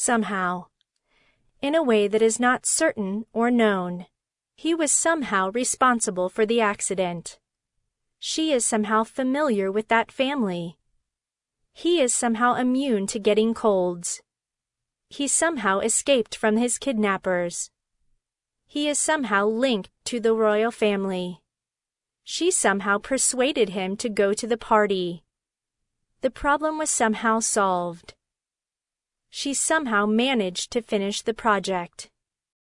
somehow, in a way that is not certain or known. He was somehow responsible for the accident. She is somehow familiar with that family. He is somehow immune to getting colds. He somehow escaped from his kidnappers. He is somehow linked to the royal family. She somehow persuaded him to go to the party. The problem was somehow solved. She somehow managed to finish the project.